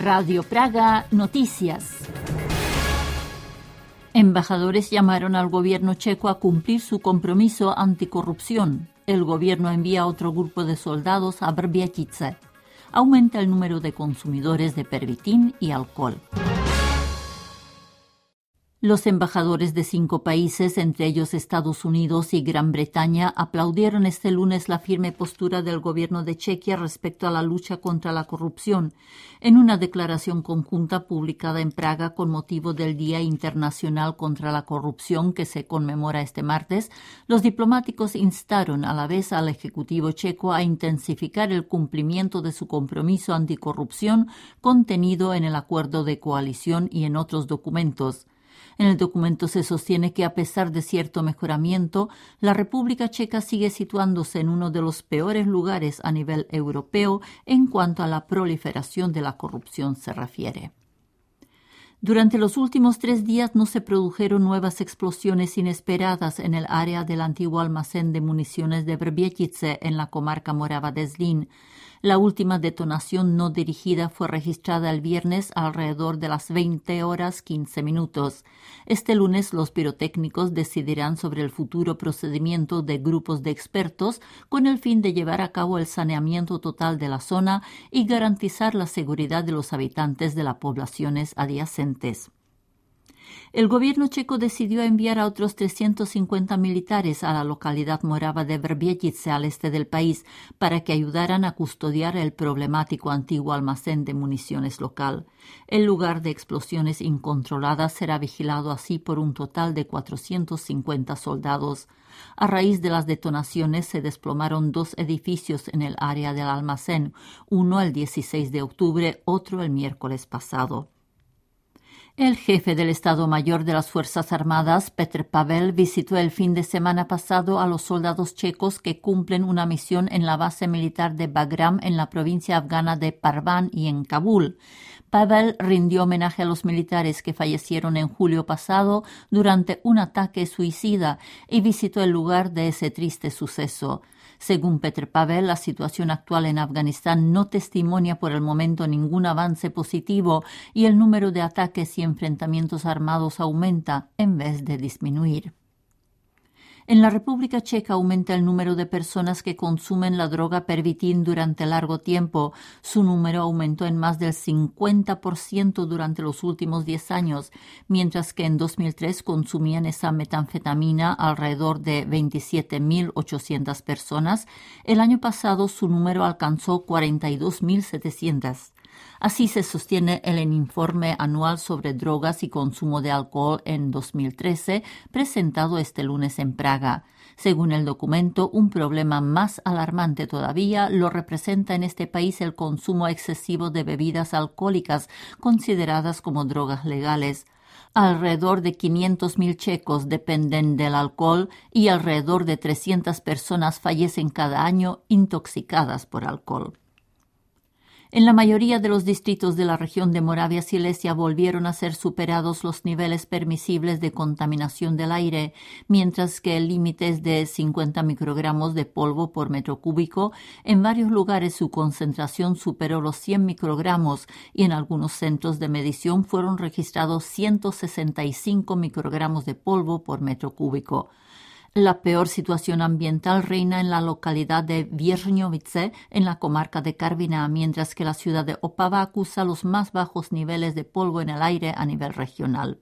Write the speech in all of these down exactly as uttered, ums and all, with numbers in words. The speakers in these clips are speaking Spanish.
Radio Praga Noticias. Embajadores llamaron al gobierno checo a cumplir su compromiso anticorrupción. El gobierno envía otro grupo de soldados a Vrbětice. Aumenta el número de consumidores de pervitin y alcohol. Los embajadores de cinco países, entre ellos Estados Unidos y Gran Bretaña, aplaudieron este lunes la firme postura del gobierno de Chequia respecto a la lucha contra la corrupción. En una declaración conjunta publicada en Praga con motivo del Día Internacional contra la Corrupción que se conmemora este martes, los diplomáticos instaron a la vez al Ejecutivo checo a intensificar el cumplimiento de su compromiso anticorrupción contenido en el acuerdo de coalición y en otros documentos. En el documento se sostiene que, a pesar de cierto mejoramiento, la República Checa sigue situándose en uno de los peores lugares a nivel europeo en cuanto a la proliferación de la corrupción se refiere. Durante los últimos tres días no se produjeron nuevas explosiones inesperadas en el área del antiguo almacén de municiones de Vrbětice en la comarca morava de Zlín. La última detonación no dirigida fue registrada el viernes alrededor de las veinte horas quince minutos. Este lunes los pirotécnicos decidirán sobre el futuro procedimiento de grupos de expertos con el fin de llevar a cabo el saneamiento total de la zona y garantizar la seguridad de los habitantes de las poblaciones adyacentes. El gobierno checo decidió enviar a otros trescientos cincuenta militares a la localidad morava de Vrbětice al este del país para que ayudaran a custodiar el problemático antiguo almacén de municiones local. El lugar de explosiones incontroladas será vigilado así por un total de cuatrocientos cincuenta soldados. A raíz de las detonaciones se desplomaron dos edificios en el área del almacén, uno el dieciséis de octubre, otro el miércoles pasado. El jefe del Estado Mayor de las Fuerzas Armadas, Petr Pavel, visitó el fin de semana pasado a los soldados checos que cumplen una misión en la base militar de Bagram en la provincia afgana de Parvan y en Kabul. Pavel rindió homenaje a los militares que fallecieron en julio pasado durante un ataque suicida y visitó el lugar de ese triste suceso. Según Petr Pavel, la situación actual en Afganistán no testimonia por el momento ningún avance positivo y el número de ataques y enfrentamientos armados aumenta en vez de disminuir. En la República Checa aumenta el número de personas que consumen la droga pervitin durante largo tiempo. Su número aumentó en más del cincuenta por ciento durante los últimos diez años, mientras que en dos mil tres consumían esa metanfetamina alrededor de veintisiete mil ochocientas personas. El año pasado su número alcanzó cuarenta y dos mil setecientas. Así se sostiene en el informe anual sobre drogas y consumo de alcohol en dos mil trece, presentado este lunes en Praga. Según el documento, un problema más alarmante todavía lo representa en este país el consumo excesivo de bebidas alcohólicas consideradas como drogas legales. Alrededor de quinientos mil checos dependen del alcohol y alrededor de trescientas personas fallecen cada año intoxicadas por alcohol. En la mayoría de los distritos de la región de Moravia Silesia volvieron a ser superados los niveles permisibles de contaminación del aire, mientras que el límite es de cincuenta microgramos de polvo por metro cúbico. En varios lugares su concentración superó los cien microgramos y en algunos centros de medición fueron registrados ciento sesenta y cinco microgramos de polvo por metro cúbico. La peor situación ambiental reina en la localidad de Věřnovice, en la comarca de Karviná, mientras que la ciudad de Opava acusa los más bajos niveles de polvo en el aire a nivel regional.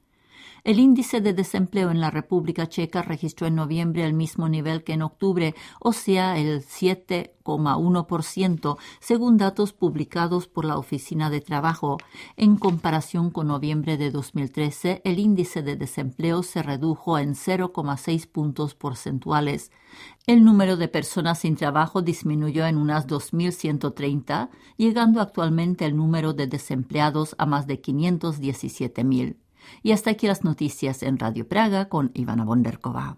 El índice de desempleo en la República Checa registró en noviembre el mismo nivel que en octubre, o sea, el siete coma uno por ciento, según datos publicados por la Oficina de Trabajo. En comparación con noviembre de dos mil trece, el índice de desempleo se redujo en cero coma seis puntos porcentuales. El número de personas sin trabajo disminuyó en unas dos mil ciento treinta, llegando actualmente el número de desempleados a más de quinientos diecisiete mil. Y hasta aquí las noticias en Radio Praga con Ivana Bonderková.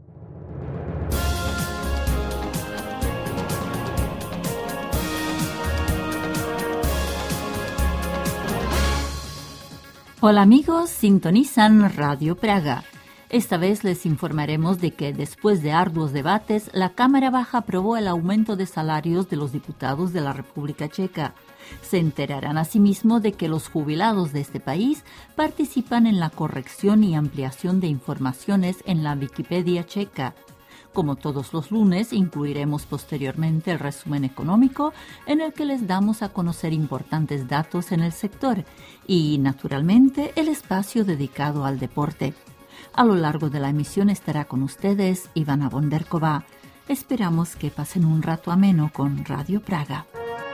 Hola amigos, sintonizan Radio Praga. Esta vez les informaremos de que después de arduos debates, la Cámara Baja aprobó el aumento de salarios de los diputados de la República Checa. Se enterarán asimismo de que los jubilados de este país participan en la corrección y ampliación de informaciones en la Wikipedia checa. Como todos los lunes, incluiremos posteriormente el resumen económico en el que les damos a conocer importantes datos en el sector y, naturalmente, el espacio dedicado al deporte. A lo largo de la emisión estará con ustedes Ivana Bonderkova. Esperamos que pasen un rato ameno con Radio Praga.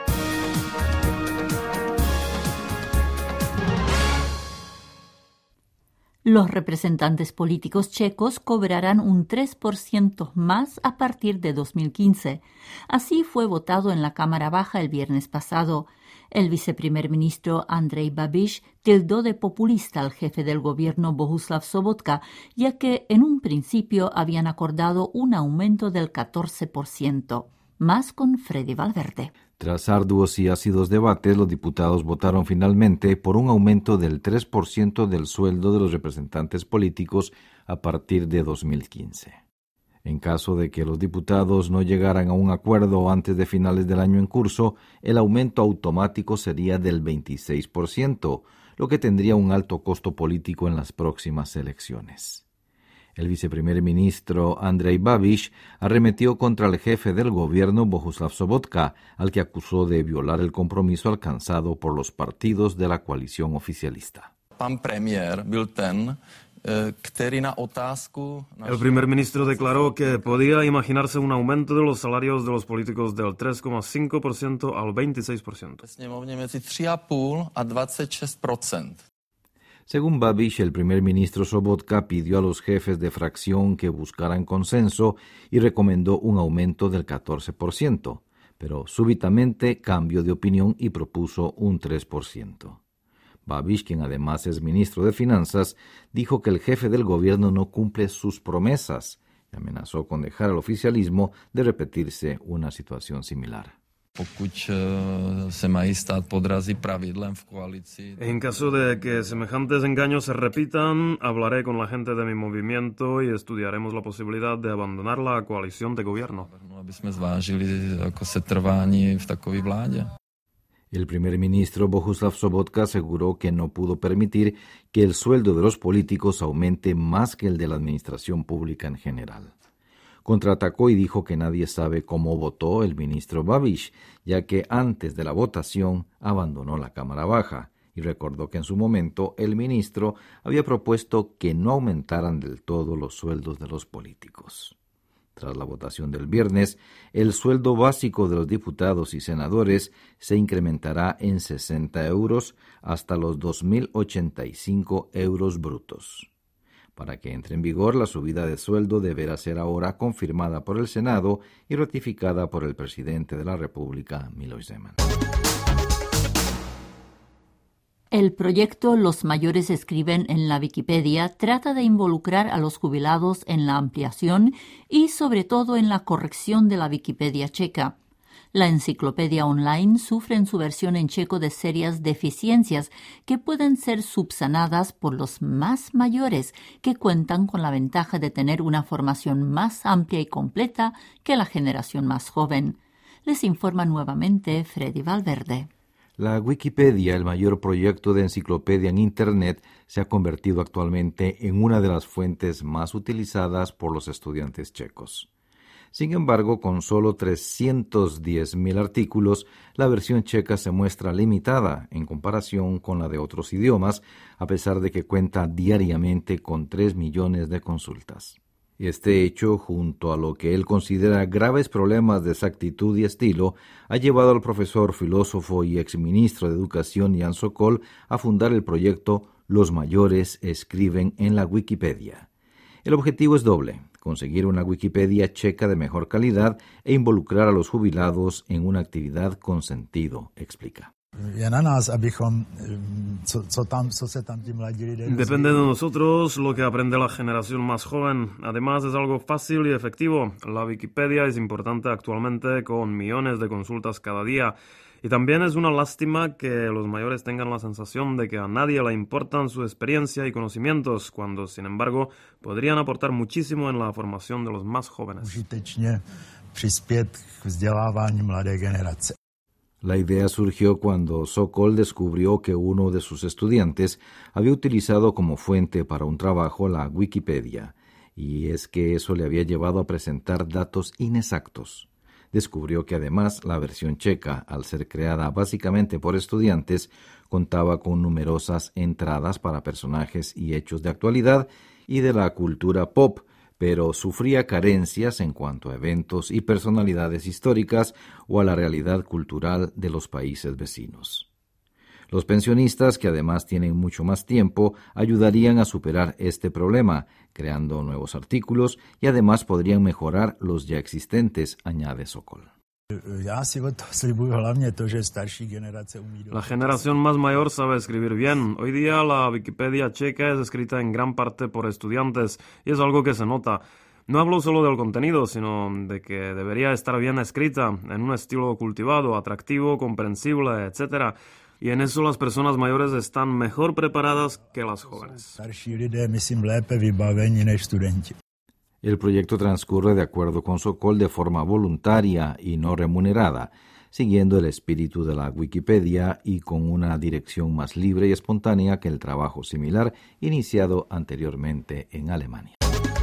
Los representantes políticos checos cobrarán un tres por ciento más a partir de dos mil quince. Así fue votado en la Cámara Baja el viernes pasado. El viceprimer ministro Andrej Babiš tildó de populista al jefe del gobierno Bohuslav Sobotka, ya que en un principio habían acordado un aumento del catorce por ciento. Más con Freddy Valverde. Tras arduos y ácidos debates, los diputados votaron finalmente por un aumento del tres por ciento del sueldo de los representantes políticos a partir de dos mil quince. En caso de que los diputados no llegaran a un acuerdo antes de finales del año en curso, el aumento automático sería del veintiséis por ciento, lo que tendría un alto costo político en las próximas elecciones. El viceprimer ministro Andrej Babiš arremetió contra el jefe del gobierno Bohuslav Sobotka, al que acusó de violar el compromiso alcanzado por los partidos de la coalición oficialista. Pan premiér byl ten, který na otázku... El primer ministro declaró que podía imaginarse un aumento de los salarios de los políticos del tres coma cinco por ciento al veintiséis por ciento. Sněmovně mezi tři a půl a dvacet šest procent. Según Babiš, el primer ministro Sobotka pidió a los jefes de fracción que buscaran consenso y recomendó un aumento del catorce por ciento, pero súbitamente cambió de opinión y propuso un tres por ciento. Babiš, quien además es ministro de Finanzas, dijo que el jefe del gobierno no cumple sus promesas y amenazó con dejar al oficialismo de repetirse una situación similar. En caso de que semejantes engaños se repitan, hablaré con la gente de mi movimiento y estudiaremos la posibilidad de abandonar la coalición de gobierno. El primer ministro Bohuslav Sobotka aseguró que no pudo permitir que el sueldo de los políticos aumente más que el de la administración pública en general. Contraatacó y dijo que nadie sabe cómo votó el ministro Babiš, ya que antes de la votación abandonó la Cámara Baja, y recordó que en su momento el ministro había propuesto que no aumentaran del todo los sueldos de los políticos. Tras la votación del viernes, el sueldo básico de los diputados y senadores se incrementará en sesenta euros hasta los dos mil ochenta y cinco euros brutos. Para que entre en vigor, la subida de sueldo deberá ser ahora confirmada por el Senado y ratificada por el presidente de la República, Miloš Zeman. El proyecto Los mayores escriben en la Wikipedia trata de involucrar a los jubilados en la ampliación y, sobre todo, en la corrección de la Wikipedia checa. La enciclopedia online sufre en su versión en checo de serias deficiencias que pueden ser subsanadas por los más mayores, que cuentan con la ventaja de tener una formación más amplia y completa que la generación más joven. Les informa nuevamente Freddy Valverde. La Wikipedia, el mayor proyecto de enciclopedia en Internet, se ha convertido actualmente en una de las fuentes más utilizadas por los estudiantes checos. Sin embargo, con solo trescientos diez mil artículos, la versión checa se muestra limitada en comparación con la de otros idiomas, a pesar de que cuenta diariamente con tres millones de consultas. Este hecho, junto a lo que él considera graves problemas de exactitud y estilo, ha llevado al profesor, filósofo y exministro de Educación Jan Sokol a fundar el proyecto Los mayores escriben en la Wikipedia. El objetivo es doble: conseguir una Wikipedia checa de mejor calidad e involucrar a los jubilados en una actividad con sentido, explica. Depende de nosotros lo que aprende la generación más joven. Además, es algo fácil y efectivo. La Wikipedia es importante actualmente con millones de consultas cada día. Y también es una lástima que los mayores tengan la sensación de que a nadie le importan su experiencia y conocimientos, cuando, sin embargo, podrían aportar muchísimo en la formación de los más jóvenes. La idea surgió cuando Sokol descubrió que uno de sus estudiantes había utilizado como fuente para un trabajo la Wikipedia, y es que eso le había llevado a presentar datos inexactos. Descubrió que además la versión checa, al ser creada básicamente por estudiantes, contaba con numerosas entradas para personajes y hechos de actualidad y de la cultura pop, pero sufría carencias en cuanto a eventos y personalidades históricas o a la realidad cultural de los países vecinos. Los pensionistas, que además tienen mucho más tiempo, ayudarían a superar este problema, creando nuevos artículos y además podrían mejorar los ya existentes, añade Sokol. La generación más mayor sabe escribir bien. Hoy día la Wikipedia checa es escrita en gran parte por estudiantes y es algo que se nota. No hablo solo del contenido, sino de que debería estar bien escrita, en un estilo cultivado, atractivo, comprensible, etcétera. Y en eso las personas mayores están mejor preparadas que las jóvenes. El proyecto transcurre de acuerdo con Sokol de forma voluntaria y no remunerada, siguiendo el espíritu de la Wikipedia y con una dirección más libre y espontánea que el trabajo similar iniciado anteriormente en Alemania.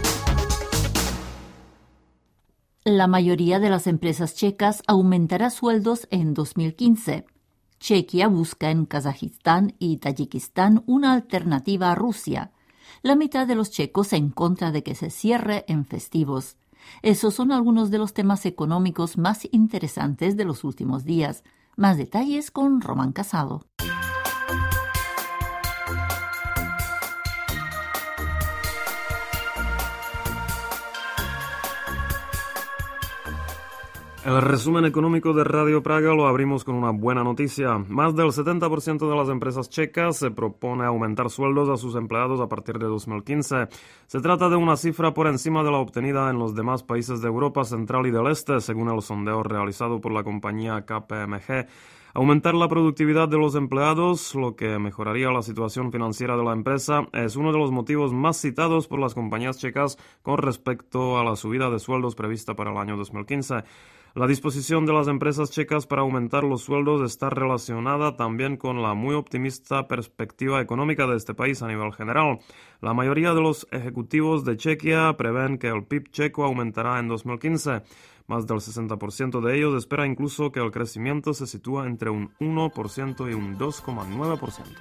La mayoría de las empresas checas aumentará sueldos en dos mil quince. Chequia busca en Kazajistán y Tayikistán una alternativa a Rusia. La mitad de los checos en contra de que se cierre en festivos. Esos son algunos de los temas económicos más interesantes de los últimos días. Más detalles con Román Casado. El resumen económico de Radio Praga lo abrimos con una buena noticia. Más del setenta por ciento de las empresas checas se propone aumentar sueldos a sus empleados a partir de dos mil quince. Se trata de una cifra por encima de la obtenida en los demás países de Europa Central y del Este, según el sondeo realizado por la compañía K P M G. Aumentar la productividad de los empleados, lo que mejoraría la situación financiera de la empresa, es uno de los motivos más citados por las compañías checas con respecto a la subida de sueldos prevista para el año dos mil quince. La disposición de las empresas checas para aumentar los sueldos está relacionada también con la muy optimista perspectiva económica de este país a nivel general. La mayoría de los ejecutivos de Chequia prevén que el P I B checo aumentará en dos mil quince. Más del sesenta por ciento de ellos espera incluso que el crecimiento se sitúa entre un uno por ciento y un dos coma nueve por ciento.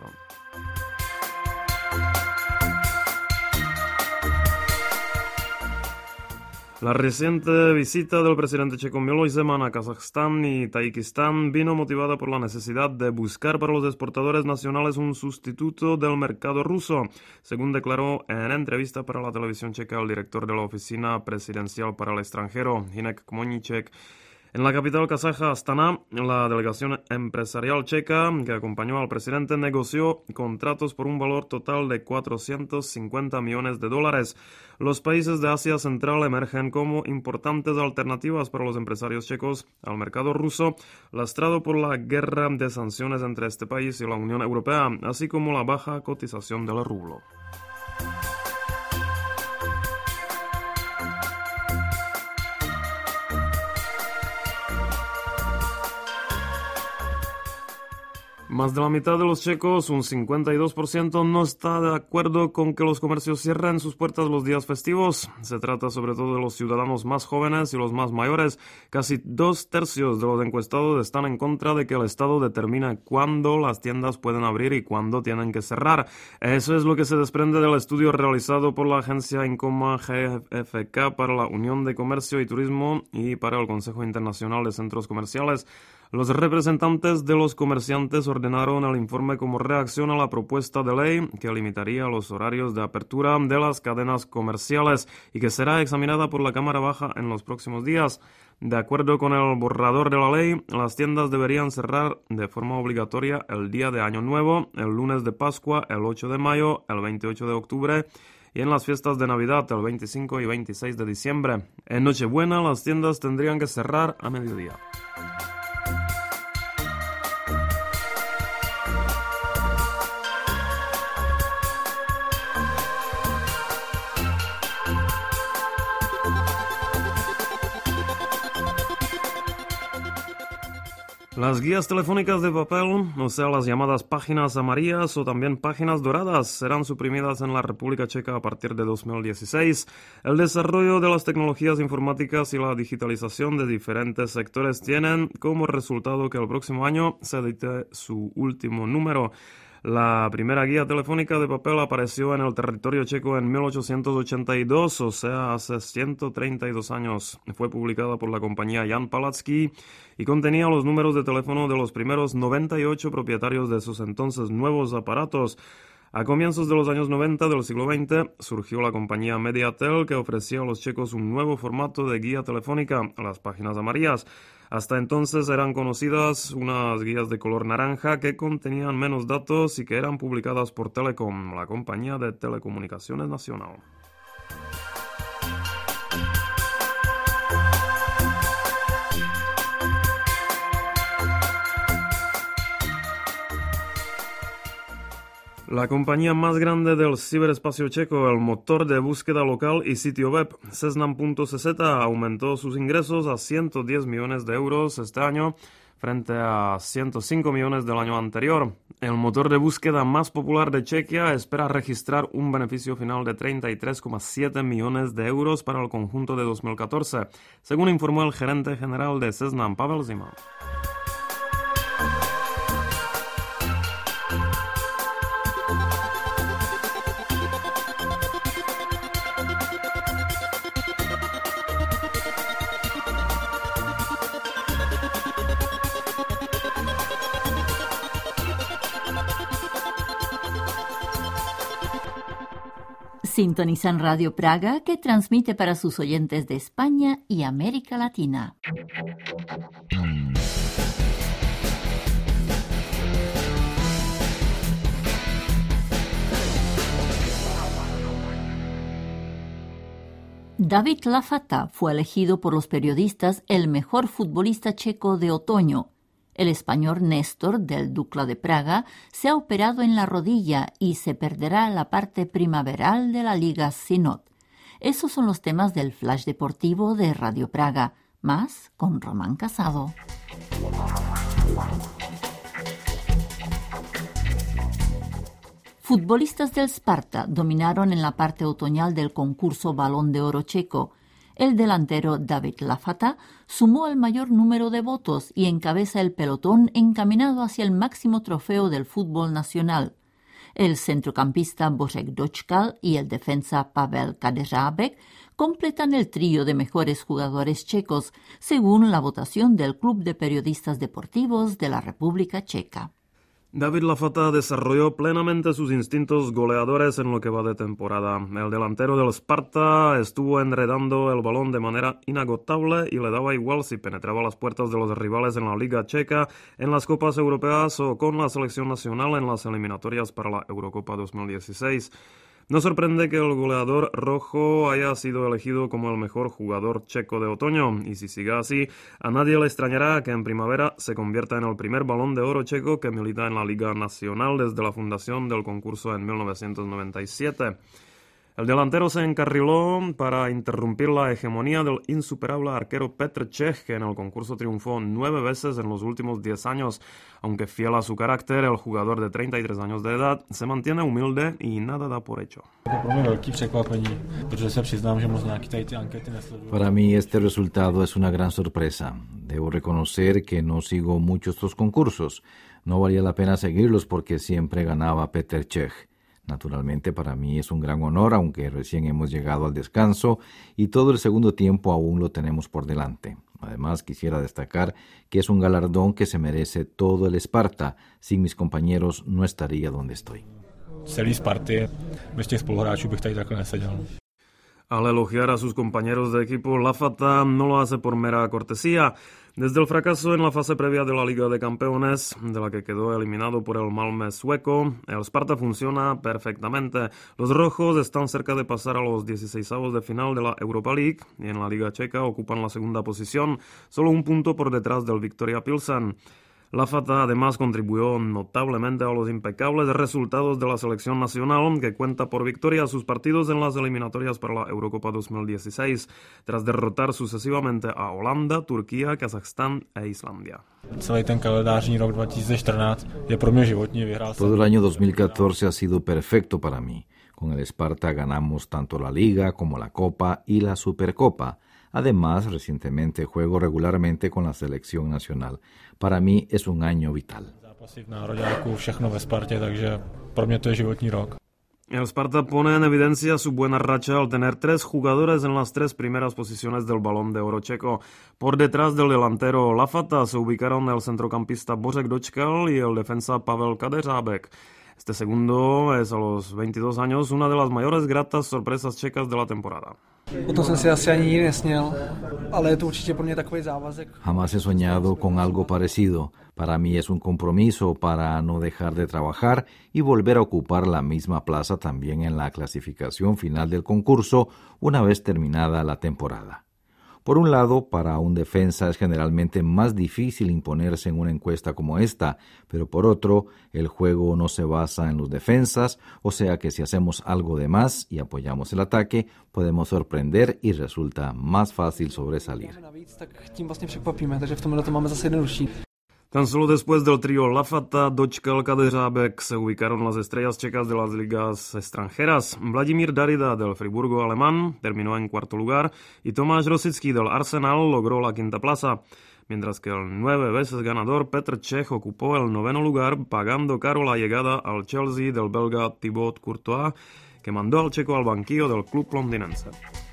La reciente visita del presidente checo Miloš Zeman a Kazajstán y Tayikistán vino motivada por la necesidad de buscar para los exportadores nacionales un sustituto del mercado ruso, según declaró en entrevista para la televisión checa el director de la Oficina Presidencial para el Extranjero, Hinek Kmoníček. En la capital kazaja, Astana, la delegación empresarial checa que acompañó al presidente negoció contratos por un valor total de cuatrocientos cincuenta millones de dólares. Los países de Asia Central emergen como importantes alternativas para los empresarios checos al mercado ruso, lastrado por la guerra de sanciones entre este país y la Unión Europea, así como la baja cotización del rublo. Más de la mitad de los checos, un cincuenta y dos por ciento, no está de acuerdo con que los comercios cierren sus puertas los días festivos. Se trata sobre todo de los ciudadanos más jóvenes y los más mayores. Casi dos tercios de los encuestados están en contra de que el Estado determine cuándo las tiendas pueden abrir y cuándo tienen que cerrar. Eso es lo que se desprende del estudio realizado por la agencia Incoma G F K para la Unión de Comercio y Turismo y para el Consejo Internacional de Centros Comerciales. Los representantes de los comerciantes ordenaron el informe como reacción a la propuesta de ley que limitaría los horarios de apertura de las cadenas comerciales y que será examinada por la Cámara Baja en los próximos días. De acuerdo con el borrador de la ley, las tiendas deberían cerrar de forma obligatoria el día de Año Nuevo, el lunes de Pascua, el ocho de mayo, el veintiocho de octubre y en las fiestas de Navidad, el veinticinco y veintiséis de diciembre. En Nochebuena, las tiendas tendrían que cerrar a mediodía. Las guías telefónicas de papel, o sea, las llamadas páginas amarillas o también páginas doradas, serán suprimidas en la República Checa a partir de dos mil dieciséis. El desarrollo de las tecnologías informáticas y la digitalización de diferentes sectores tienen como resultado que el próximo año se edite su último número. La primera guía telefónica de papel apareció en el territorio checo en mil ochocientos ochenta y dos, o sea, hace ciento treinta y dos años. Fue publicada por la compañía Jan Palacký y contenía los números de teléfono de los primeros noventa y ocho propietarios de esos entonces nuevos aparatos. A comienzos de los años noventa del siglo veinte surgió la compañía Mediatel, que ofrecía a los checos un nuevo formato de guía telefónica, las páginas amarillas. Hasta entonces eran conocidas unas guías de color naranja que contenían menos datos y que eran publicadas por Telecom, la compañía de telecomunicaciones nacional. La compañía más grande del ciberespacio checo, el motor de búsqueda local y sitio web Seznam punto cé zeta, aumentó sus ingresos a ciento diez millones de euros este año frente a ciento cinco millones del año anterior. El motor de búsqueda más popular de Chequia espera registrar un beneficio final de treinta y tres coma siete millones de euros para el conjunto de dos mil catorce, según informó el gerente general de Seznam, Pavel Zima. Sintonizan Radio Praga, que transmite para sus oyentes de España y América Latina. David Lafata fue elegido por los periodistas el mejor futbolista checo de otoño. El español Néstor, del Dukla de Praga, se ha operado en la rodilla y se perderá la parte primaveral de la Liga Synod. Esos son los temas del Flash Deportivo de Radio Praga. Más con Román Casado. Futbolistas del Sparta dominaron en la parte otoñal del concurso Balón de Oro checo. El delantero David Lafata sumó el mayor número de votos y encabeza el pelotón encaminado hacia el máximo trofeo del fútbol nacional. El centrocampista Božek Dočkal y el defensa Pavel Kadeřábek completan el trío de mejores jugadores checos, según la votación del Club de Periodistas Deportivos de la República Checa. David Lafata desarrolló plenamente sus instintos goleadores en lo que va de temporada. El delantero del Sparta estuvo enredando el balón de manera inagotable y le daba igual si penetraba las puertas de los rivales en la Liga Checa, en las Copas Europeas o con la selección nacional en las eliminatorias para la Eurocopa dos mil dieciséis. No sorprende que el goleador rojo haya sido elegido como el mejor jugador checo de otoño, y si sigue así, a nadie le extrañará que en primavera se convierta en el primer Balón de Oro checo que milita en la Liga Nacional desde la fundación del concurso en mil novecientos noventa y siete. El delantero se encarriló para interrumpir la hegemonía del insuperable arquero Petr Čech, que en el concurso triunfó nueve veces en los últimos diez años. Aunque fiel a su carácter, el jugador de treinta y tres años de edad se mantiene humilde y nada da por hecho. Para mí este resultado es una gran sorpresa. Debo reconocer que no sigo mucho estos concursos. No valía la pena seguirlos porque siempre ganaba Petr Čech. Naturalmente para mí es un gran honor, aunque recién hemos llegado al descanso y todo el segundo tiempo aún lo tenemos por delante. Además quisiera destacar que es un galardón que se merece todo el Sparta. Sin mis compañeros no estaría donde estoy. Celý Sparty, bez těch spoluhráčů bych tady takhle neseděl. Al elogiar a sus compañeros de equipo, Lafata no lo hace por mera cortesía. Desde el fracaso en la fase previa de la Liga de Campeones, de la que quedó eliminado por el Malmö sueco, el Sparta funciona perfectamente. Los rojos están cerca de pasar a los dieciseisavos de final de la Europa League y en la Liga Checa ocupan la segunda posición, solo un punto por detrás del Viktoria Pilsen. La Fata además contribuyó notablemente a los impecables resultados de la selección nacional, que cuenta por victoria a sus partidos en las eliminatorias para la Eurocopa dos mil dieciséis, tras derrotar sucesivamente a Holanda, Turquía, Kazajstán e Islandia. Celý ten kalendářní rok dva tisíce čtrnáct je pro mě životní, vyhrál jsem. Todo el año dos mil catorce ha sido perfecto para mí. Con el Sparta ganamos tanto la Liga como la Copa y la Supercopa. Además, recientemente juego regularmente con la selección nacional. Para mí es un año vital. Zápasy v nároďáku, všechno ve Spartě, takže pro mě to je životní rok. El Sparta pone en evidencia su buena racha al tener tres jugadores en las tres primeras posiciones del Balón de Oro checo. Por detrás del delantero La Fata se ubicaron el centrocampista Bořek Dočkal y el defensa Pavel Kadeřábek. Este segundo es a los veintidós años una de las mayores gratas sorpresas checas de la temporada. O tom jsem si asi ani nikdy nesněl, ale je to určitě pro mě takový závazek. Jamás he soñado con algo parecido. Para mí es un compromiso para no dejar de trabajar y volver a ocupar la misma plaza también en la clasificación final del concurso una vez terminada la temporada. Por un lado, para un defensa es generalmente más difícil imponerse en una encuesta como esta, pero por otro, el juego no se basa en los defensas, o sea que si hacemos algo de más y apoyamos el ataque, podemos sorprender y resulta más fácil sobresalir. Tan solo después del trío La Fata, Dočkal, Kadeřábek se ubicaron las estrellas checas de las ligas extranjeras. Vladimír Darida del Friburgo alemán terminó en cuarto lugar y Tomáš Rosický del Arsenal logró la quinta plaza, mientras que el nueve veces ganador Petr Čech ocupó el noveno lugar, pagando caro la llegada al Chelsea del belga Thibaut Courtois, que mandó al checo al banquillo del club londinense.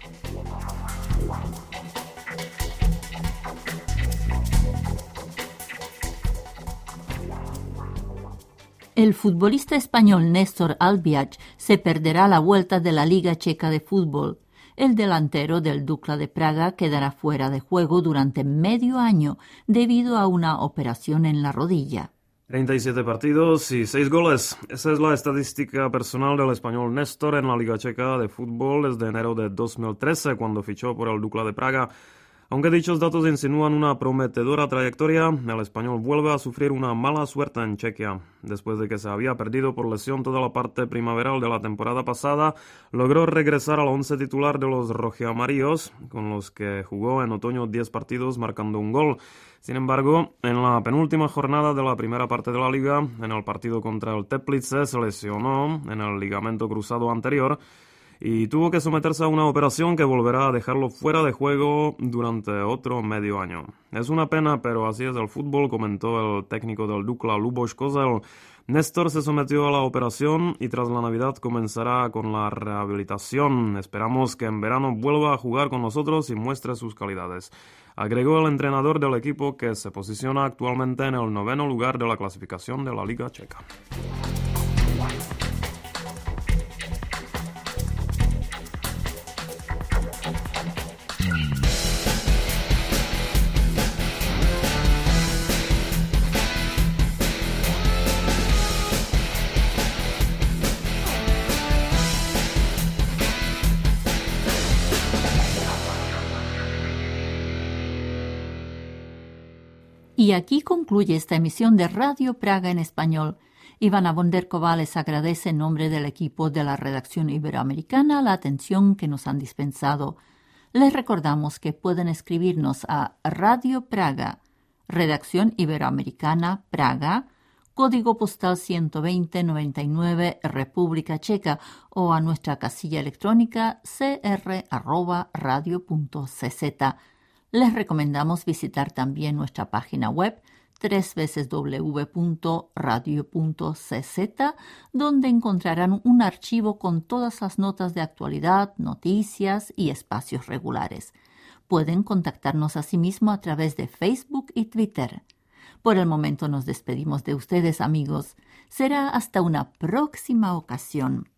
El futbolista español Néstor Albiach se perderá la vuelta de la Liga Checa de Fútbol. El delantero del Dukla de Praga quedará fuera de juego durante medio año debido a una operación en la rodilla. treinta y siete partidos y seis goles. Esa es la estadística personal del español Néstor en la Liga Checa de Fútbol desde enero de dos mil trece, cuando fichó por el Dukla de Praga. Aunque dichos datos insinúan una prometedora trayectoria, el español vuelve a sufrir una mala suerte en Chequia. Después de que se había perdido por lesión toda la parte primaveral de la temporada pasada, logró regresar al once titular de los rojiamarillos, con los que jugó en otoño diez partidos marcando un gol. Sin embargo, en la penúltima jornada de la primera parte de la liga, en el partido contra el Teplice, se lesionó en el ligamento cruzado anterior y tuvo que someterse a una operación que volverá a dejarlo fuera de juego durante otro medio año. Es una pena, pero así es el fútbol, comentó el técnico del Dukla, Luboš Kozel. Néstor se sometió a la operación y tras la Navidad comenzará con la rehabilitación. Esperamos que en verano vuelva a jugar con nosotros y muestre sus calidades, agregó el entrenador del equipo, que se posiciona actualmente en el noveno lugar de la clasificación de la Liga Checa. Y aquí concluye esta emisión de Radio Praga en español. Ivana Bonderkova les agradece en nombre del equipo de la redacción iberoamericana la atención que nos han dispensado. Les recordamos que pueden escribirnos a Radio Praga, Redacción Iberoamericana, Praga, código postal ciento veinte noventa y nueve, República Checa, o a nuestra casilla electrónica c r arroba radio punto c z. Les recomendamos visitar también nuestra página web doble u doble u doble u punto radio punto c z, donde encontrarán un archivo con todas las notas de actualidad, noticias y espacios regulares. Pueden contactarnos asimismo a través de Facebook y Twitter. Por el momento nos despedimos de ustedes, amigos. Será hasta una próxima ocasión.